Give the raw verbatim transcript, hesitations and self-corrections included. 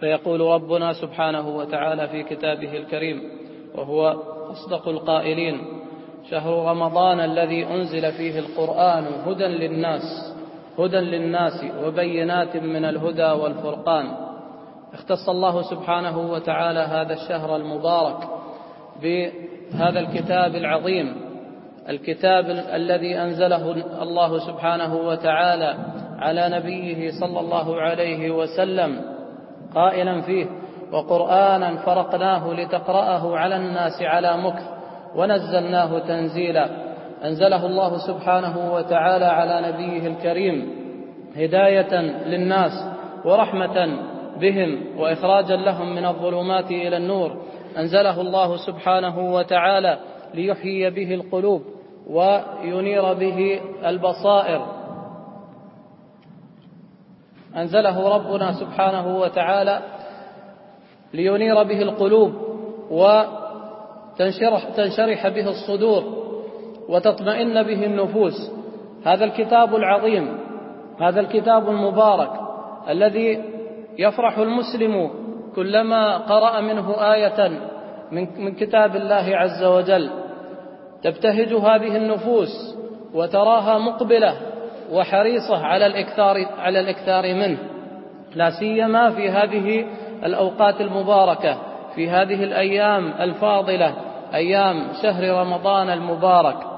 فيقول ربنا سبحانه وتعالى في كتابه الكريم وهو أصدق القائلين: شهر رمضان الذي أنزل فيه القرآن هدى للناس هدى للناس وبينات من الهدى والفرقان. اختص الله سبحانه وتعالى هذا الشهر المبارك بهذا الكتاب العظيم، الكتاب الذي أنزله الله سبحانه وتعالى على نبيه صلى الله عليه وسلم قائلا فيه: وقرآنا فرقناه لتقرأه على الناس على مكث ونزلناه تنزيلا. أنزله الله سبحانه وتعالى على نبيه الكريم هداية للناس ورحمة بهم وإخراجا لهم من الظلمات إلى النور. أنزله الله سبحانه وتعالى ليحيي به القلوب وينير به البصائر. أنزله ربنا سبحانه وتعالى لينير به القلوب وتنشرح تنشرح به الصدور وتطمئن به النفوس. هذا الكتاب العظيم، هذا الكتاب المبارك الذي يفرح المسلم كلما قرأ منه آية من كتاب الله عز وجل، تبتهج هذه النفوس وتراها مقبلة وحريصة على الإكثار على الإكثار منه، لا سيما في هذه الأوقات المباركة، في هذه الأيام الفاضلة، أيام شهر رمضان المبارك.